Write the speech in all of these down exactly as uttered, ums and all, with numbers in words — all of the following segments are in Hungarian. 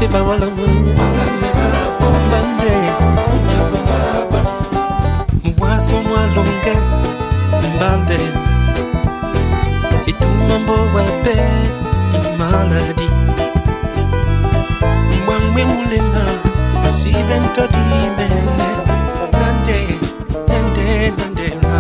si ba wala mo bande mwaso mwalonge mbande itu mambo wape maladi mwangwe mulema si bento di mele nande nande nande na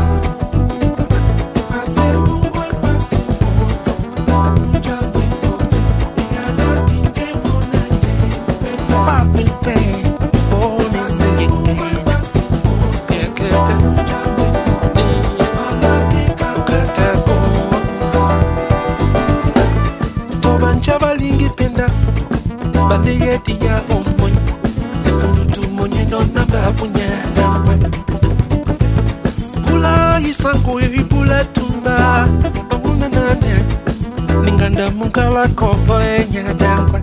Chavalingi penda bale yeti ya omoy tekundutu monye nona babunya dangwa kula isango ibula tumba amuna nane ninganda mungala kobo enya dangwa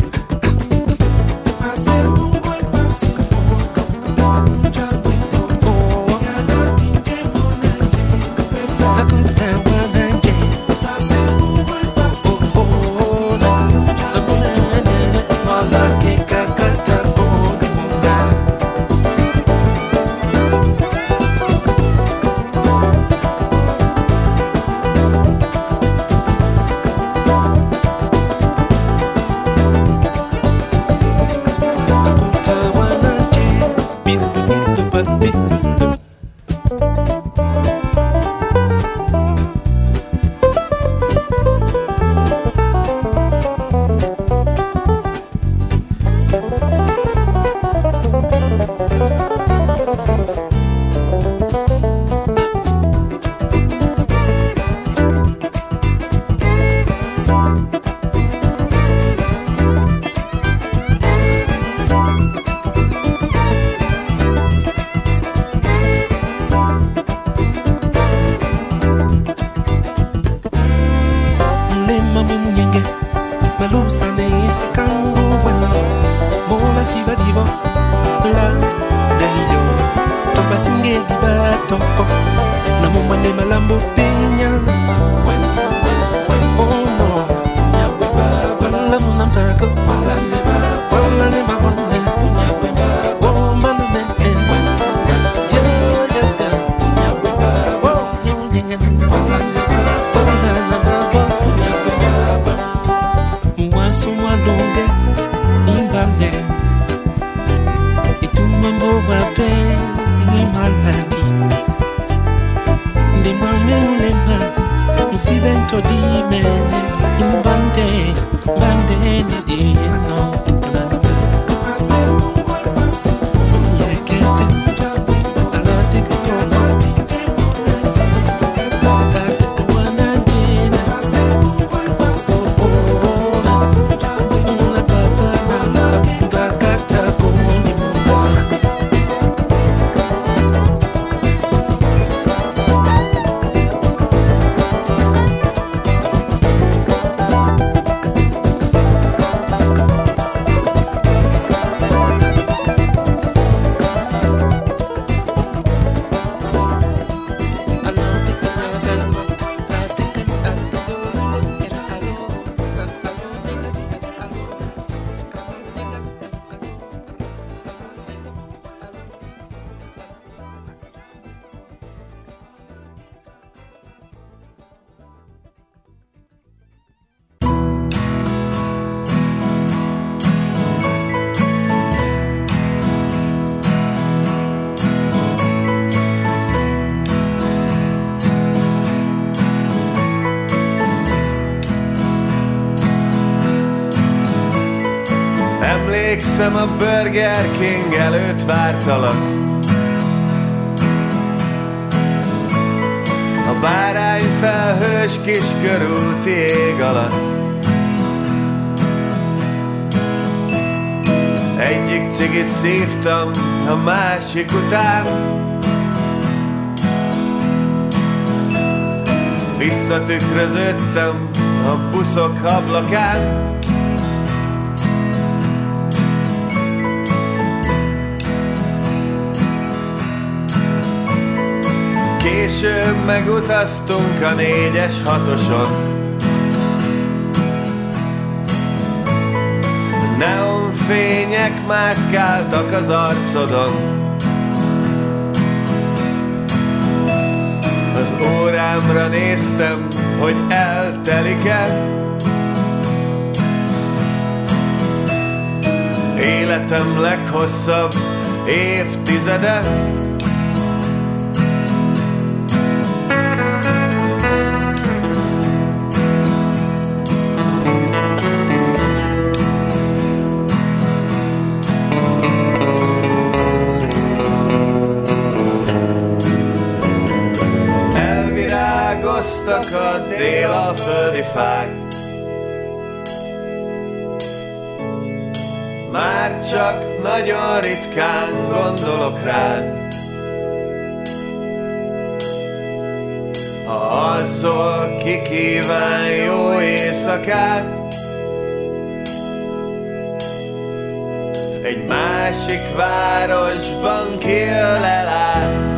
Emlékszem, a Burger King előtt vártalak, a bárány felhős kis körúti ég alatt. Egyik cigit szívtam a másik után, visszatükrözöttem a buszok ablakán. Később megutaztunk a négyes hatoson, Neonfények mászkáltak az arcodon. Az órámra néztem, hogy eltelik-e. Életem leghosszabb évtizede. Elvirágoztak a délalföldi fák. Már csak nagyon ritkán gondolok rád. Ha alszol, ki kíván jó éjszakát. Egy másik városban kiöl át.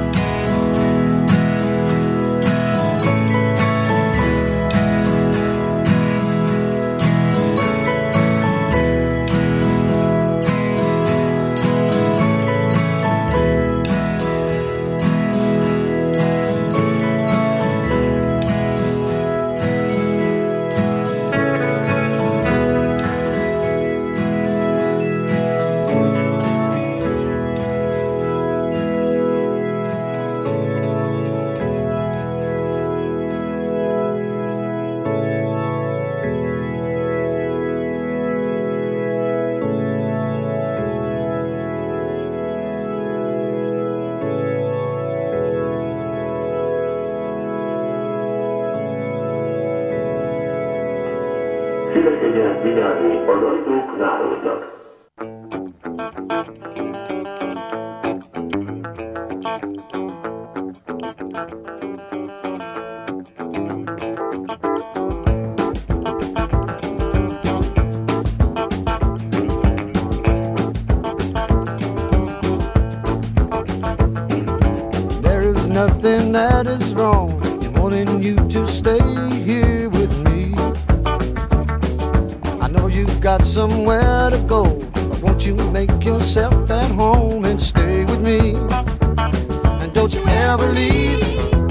Szívességyen vigyázni, az ajtók záródnak. There is nothing that is wrong in wanting you to stay here with me. I know you've got somewhere to go, but won't you make yourself at home and stay with me? And don't you ever leave.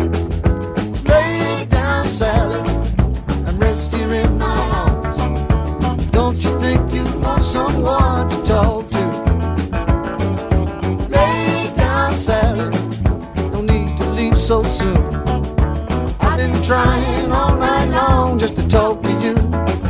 Lay down, Sally, and rest here in my arms. Don't you think you want someone to talk to? Lay down, Sally, no need to leave so soon. I've been trying all night long just to talk to you.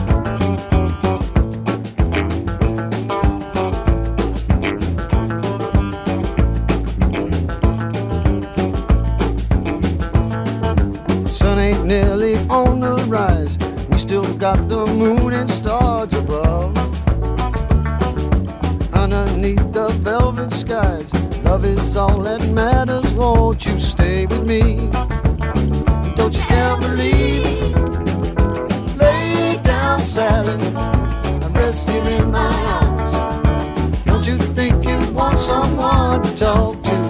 Sun ain't nearly on the rise. We still got the moon and stars above. Underneath the velvet skies, love is all that matters. Won't you stay with me? Don't you ever leave. Lay down, Sally, and rest here in my arms. Don't you think you want someone to talk to?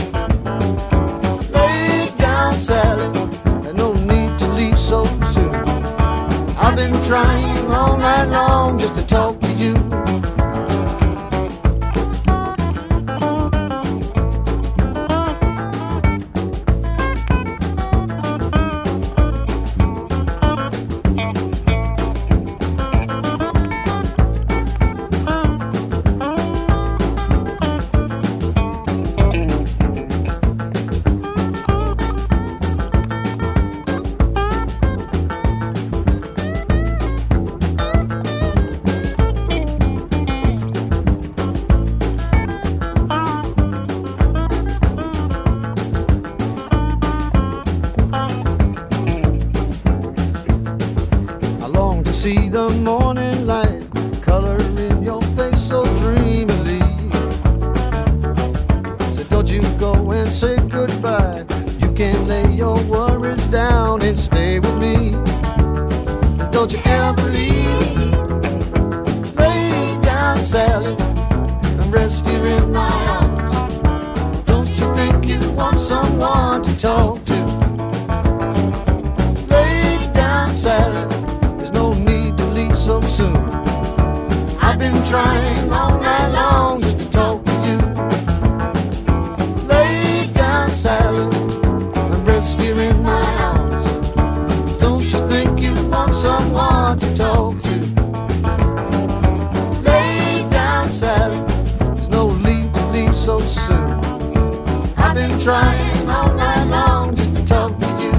Lay down, Sally, and no need to leave so soon. I've been trying all night long just to talk to you. See the morning light color in your face so dreamily. So don't you go and say goodbye. You can lay your worries down and stay with me. Don't you ever leave. Lay down, Sally, and rest here in my arms. Don't you think you want someone to talk to? Lay down, Sally, so soon. I've I've been trying all night long just to talk to you. Lay down, Sally, and rest here in my arms. Don't you think you want someone to talk to? Lay down, Sally, there's no need to leave so soon. I've been trying all night long just to talk to you.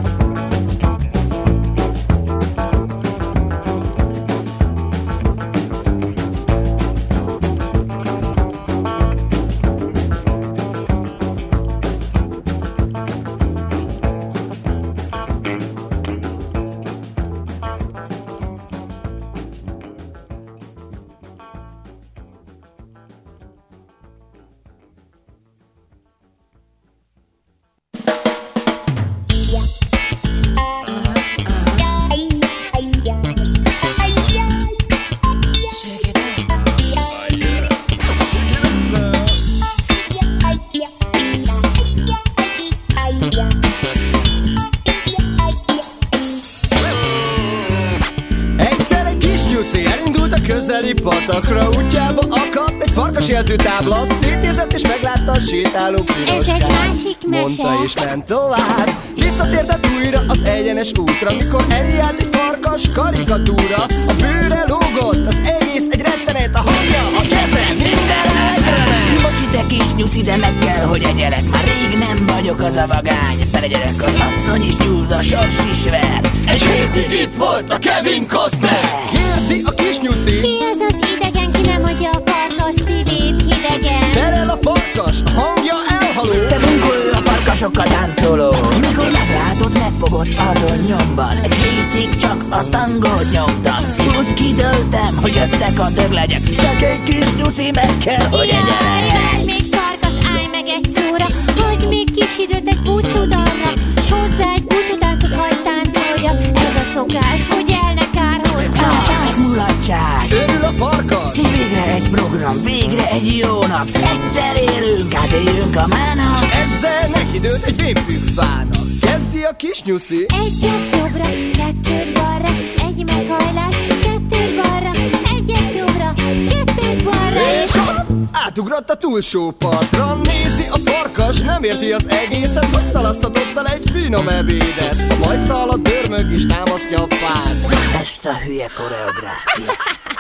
Patakra útjába akadt egy farkas jelzőtábla, szétnézett és meglátta a sétáló piroskát. Ez egy másik mese. Mondta és ment tovább. Visszatértett újra az egyenes útra, mikor elé állt egy farkas karikatúra. A bőre lógott, az egész egy rettenet, a hangja, a keze, mindenre egyre. Bocsi te kis nyuszi, de meg kell, hogy egyelek. Már rég nem vagyok az a vagány. Belegyerek az asszony is nyúz, a sors is ver. Egy hétig itt volt a Kevin Costner. Kérdi a kis nyuszi. Ki ez az idegen, ki nem adja a farkas szívét hidegen? Felel a farkas, a hangja elhaló. Te bunkol a farkasokkal táncoló. Mikor meglátod, megfogott azon nyomban. Egy hétig csak a tangót nyomtad. Úgy kidöltem, hogy jöttek a döglegyek. Szegény kis nyuszi, meg kell, hogy egyelek. Jaj, még farkas, állj meg egy szóra. Hagyj még kis időt egy búcsúdalra. S hozzá egy búcsútáncot, hagyj táncolja. Ez a szokás, hogy el ne kárhozza. A tánc mulatság. Örül a farkas. Végre egy program, végre egy jó nap. Egyszer élünk, átéljünk a mának. Ezzel neki dőlt egy vénpükfának. Kezdi a kis nyuszi. Egyet jobbra, kettőt balra. Egy meghajlás, kettőt balra. Egyet jobbra, kettőt balra. És hopp, átugrott a túlsó partra. Nézi a farkas, nem érti az egészet, hogy szalasztatott el egy finom ebédet. A majszal a dörmög is támasztja a fát. Ezt a hülye koreográfia.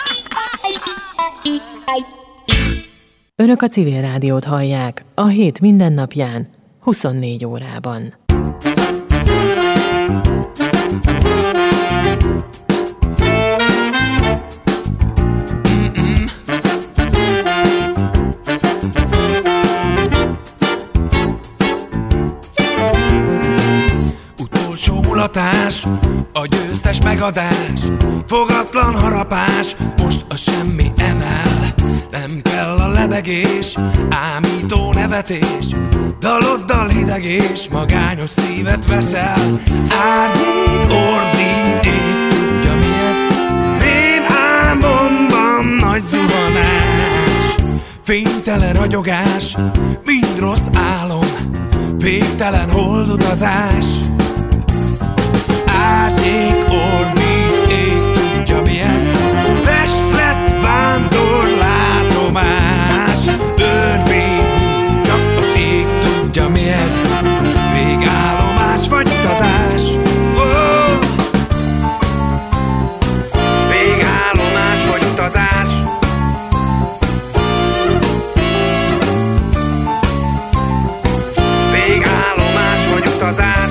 Önök a Civil Rádiót hallják a hét mindennapján, huszonnégy órában. Utolsó mulatás, a győztes megadás, fogatlan harapás, most a semmi emel. Nem kell a lebegés, ámító nevetés, daloddal hidegés, magányos szívet veszel. Árnyék, ordít, ég, tudja mi ez? Rém álmomban nagy zuhanás, fénytelen ragyogás, mind rossz álom, végtelen holdutazás. Árnyék, ordít, ég, tudja mi ez? Festlet, vándor, látomás, örvény húz, csak az ég tudja mi ez? Végállomás vagy utazás? Oh! Végállomás vagy utazás? Végállomás vagy utazás?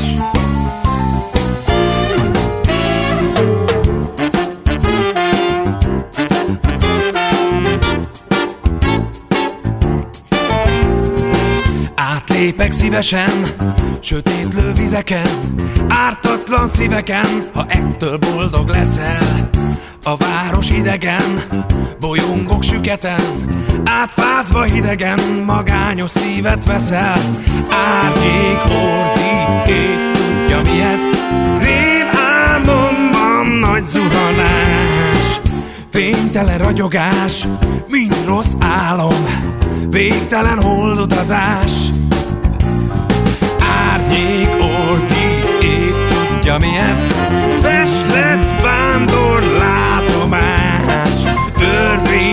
Átlépek szívesen, sötétlő vizeken, ártatlan szíveken, ha ettől boldog leszel. A város idegen, bolyongok süketen, átfázva hidegen, magányos szívet veszel. Árnyék, ordít, ég, tudja mi ez? Rém álmomban nagy zuhanás, fénytelen ragyogás, mind rossz álom, végtelen holdutazás. Árnyék, ordít, ég, tudja mi ez? Festlet, vándor, látomás, törvény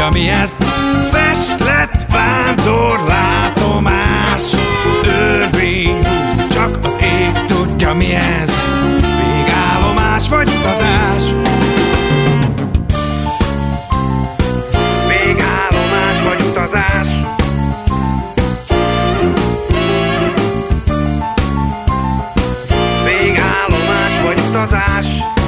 tudja mi ez. Festlet, vándor, látomás, örvény, húz, csak az ég tudja mi ez. Végállomás vagy utazás. Végállomás vagy utazás. Végállomás vagy utazás.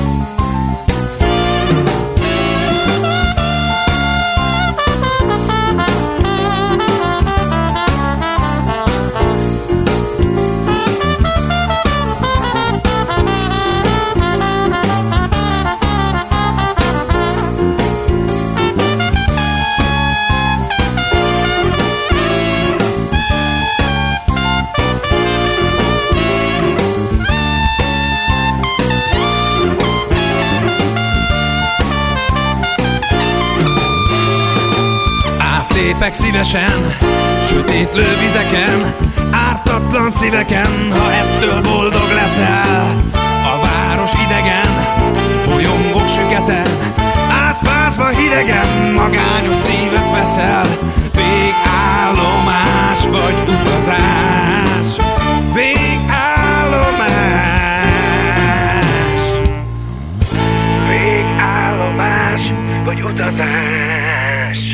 Lépek szívesen, sötét lővizeken, ártatlan szíveken, ha ettől boldog leszel. A város idegen, bolyongok süketen, átvázva hidegen, magányos szívet veszel. Végállomás vagy utazás. Végállomás. Végállomás vagy utazás.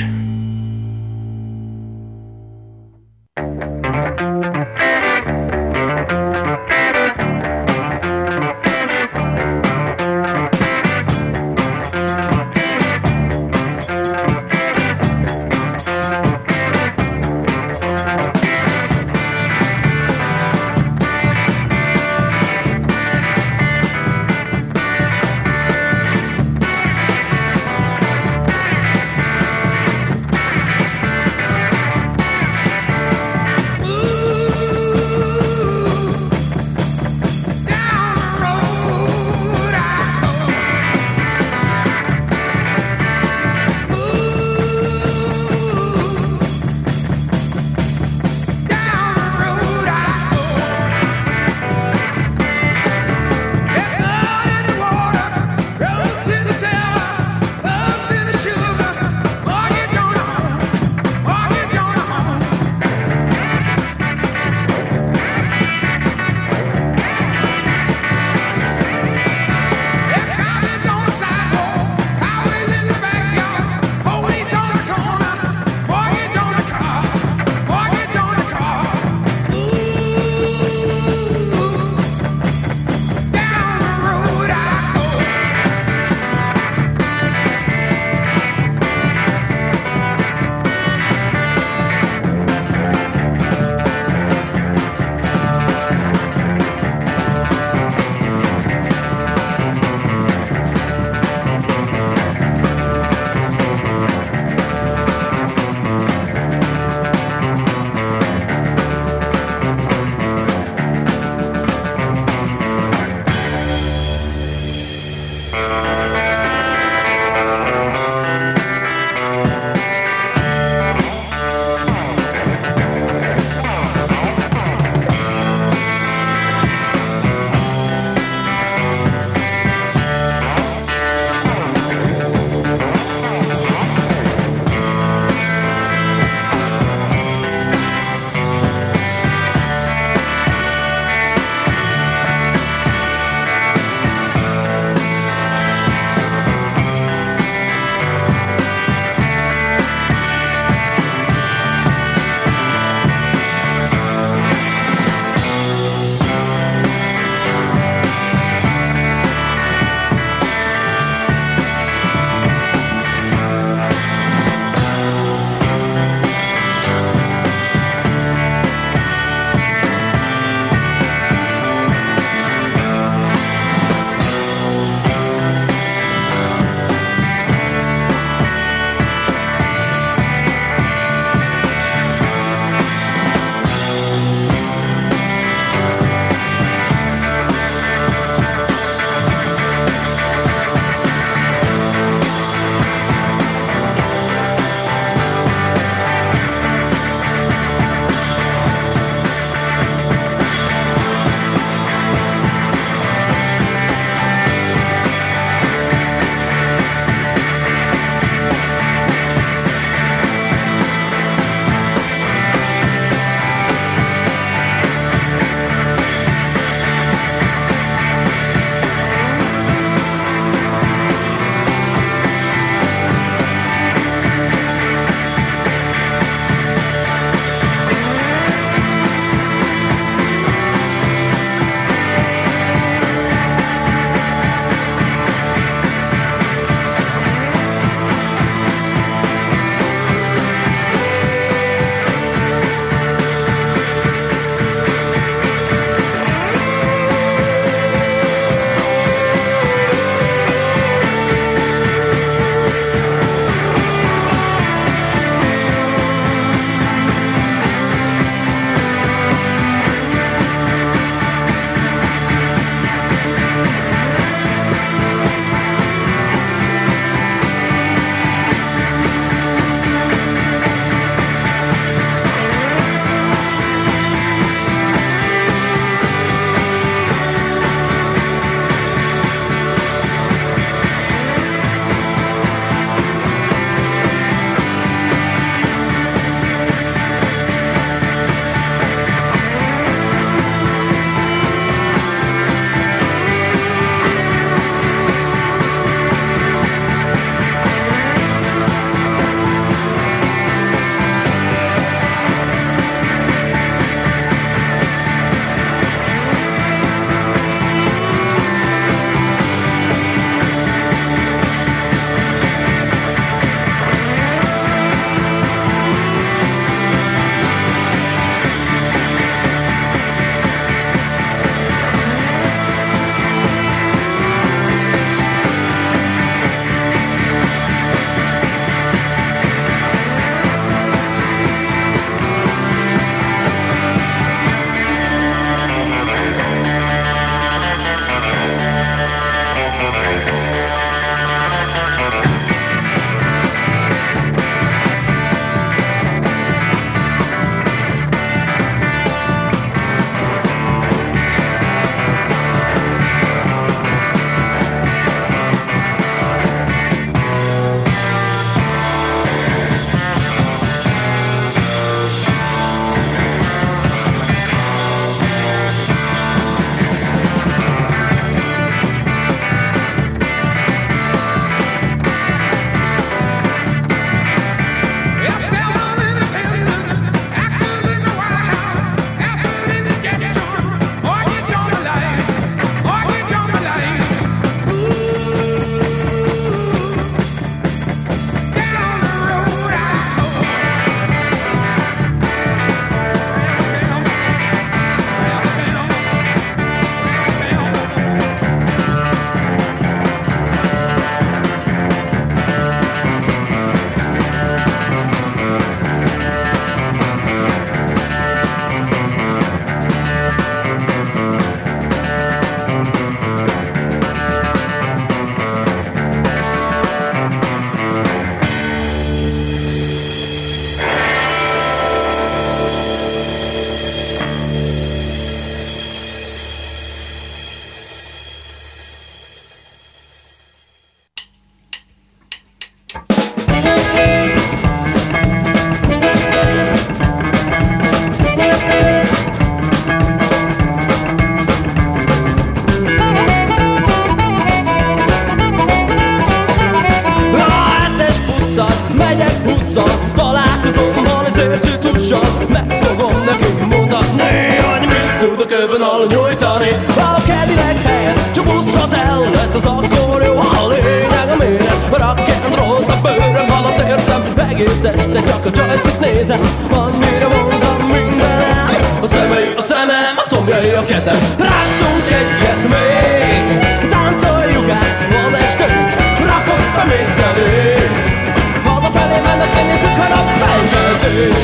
keveset nézem, annyira vonzom mindenem. A szemei a szemem, a combjai a kezem. Rázzunk egyet még, táncoljuk át az estét, rakok be még zenét. Hazafelé mennek, megnézzük a nap felkeltét.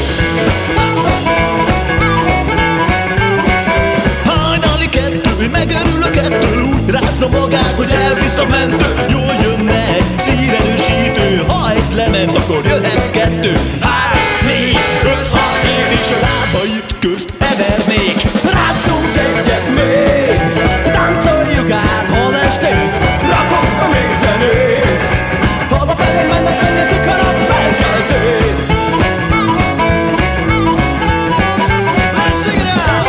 Hajnali kettő, megörül a kettő, úgy rászom magát, hogy elvisz a mentő. Jól jönne egy szíverősítő, ha egy lement, akkor jöhet kettő. Három, négy, öt, hat, én és a lábaid közt evernék. Rázzunk egyet még, táncoljuk át az estét, rakok be még zenét. Hazafelé mennek, megnézzük a nap felkeltét. Let's sing it out!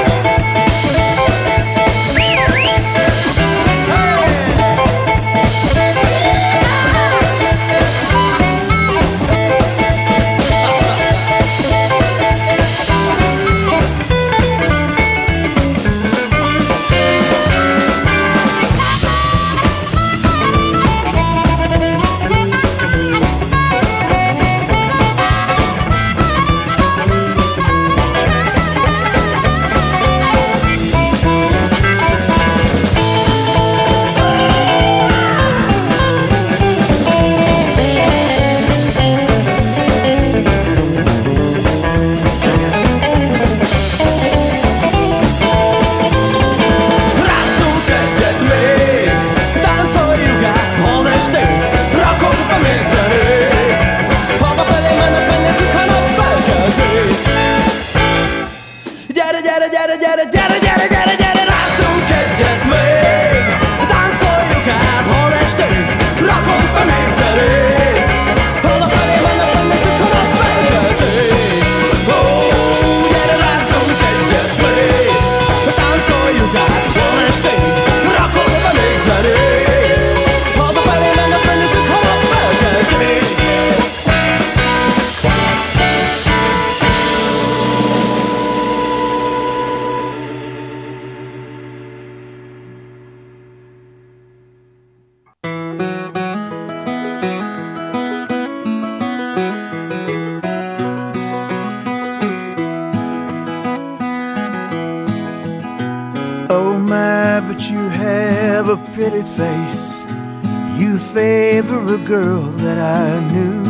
Girl that I knew,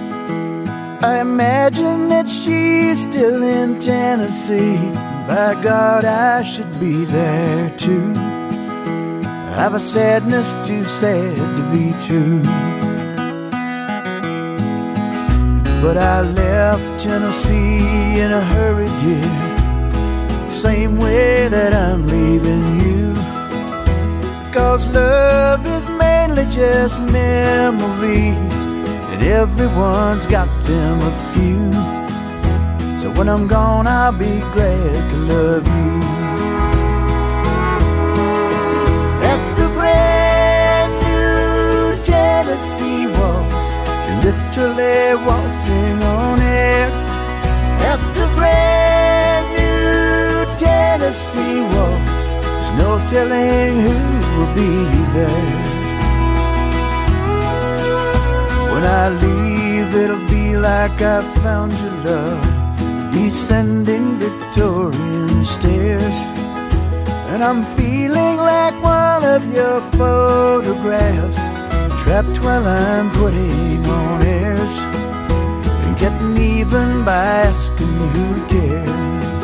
I imagine that she's still in Tennessee. By God, I should be there too. I've a sadness too sad to be true. But I left Tennessee in a hurry, dear, same way that I'm leaving you. 'Cause love is mainly just memories, and everyone's got them a few. So when I'm gone, I'll be glad to love you. At the brand new Tennessee walls, literally waltzing on air. At the brand new Tennessee walls, there's no telling who will be there. When I leave, it'll be like I found your love, descending Victorian stairs. And I'm feeling like one of your photographs, trapped while I'm putting on airs, and getting even by asking me who cares.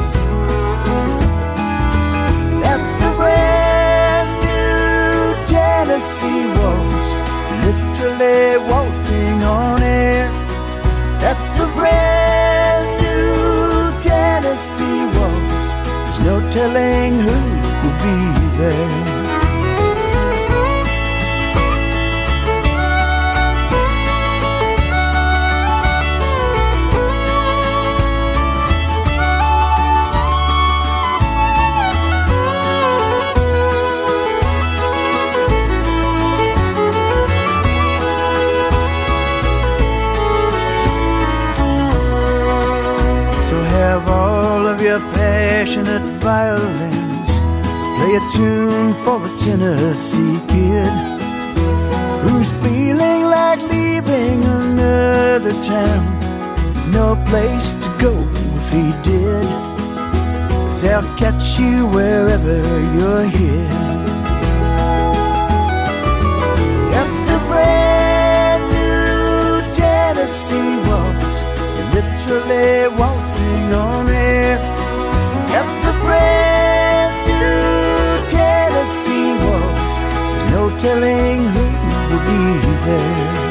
At the brand new Tennessee walls, literally waltzing on air. At the brand new Tennessee walls, there's no telling who will be there. Your passionate violins play a tune for a Tennessee kid who's feeling like leaving another town, no place to go if he did, 'cause they'll catch you wherever you're hid. At the brand new Tennessee waltz, you're literally waltzing on air. At the brand new Tennessee waltz, no telling who will be there.